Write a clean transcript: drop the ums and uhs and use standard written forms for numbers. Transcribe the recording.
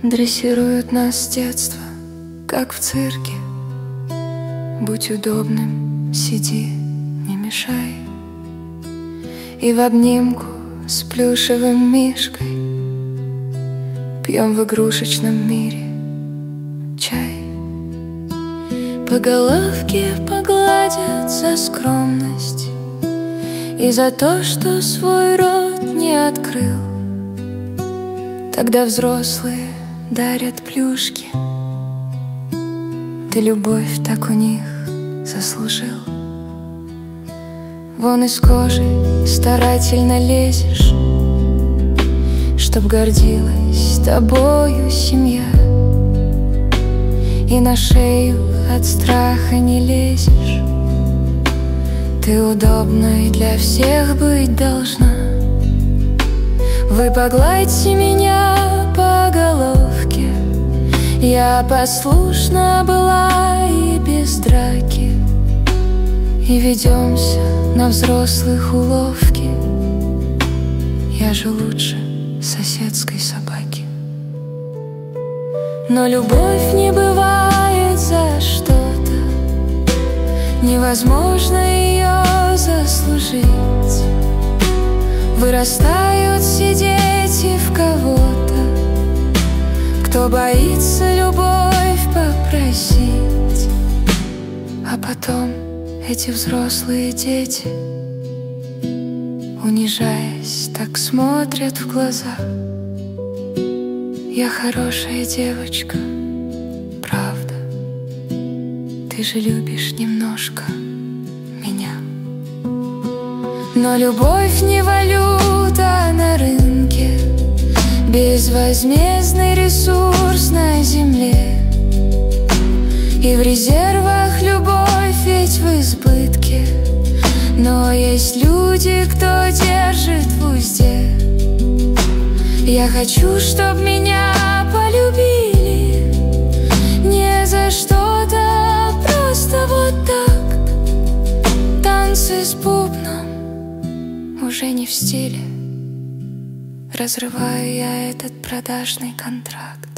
Дрессируют нас с детства, как в цирке. Будь удобным, сиди, не мешай. И в обнимку с плюшевым мишкой пьем в игрушечном мире чай. По головке погладят за скромность и за то, что свой рот не открыл. Тогда взрослые дарят плюшки. Ты любовь так у них заслужил. Вон из кожи старательно лезешь, чтоб гордилась тобою семья. И на шею от страха не лезешь. Ты удобной для всех быть должна. Вы погладьте меня по головке. Я послушна была и без драки. И ведемся на взрослых уловки. Я же лучше соседской собаки. Но любовь не бывает за что-то. Невозможно ее заслужить. Вырастают все дети в кого-то, кто боится любовь попросить. А потом эти взрослые дети, унижаясь, так смотрят в глаза. Я хорошая девочка, правда. Ты же любишь немножко меня. Но любовь не валюта на рынке, безвозмездный ресурс на земле. И в резервах любовь ведь в избытке. Но есть люди, кто держит в узде. Я хочу, чтоб меня полюбили не за что-то, а просто вот так. Танцы с бубном уже не в стиле. Разрываю я этот продажный контракт.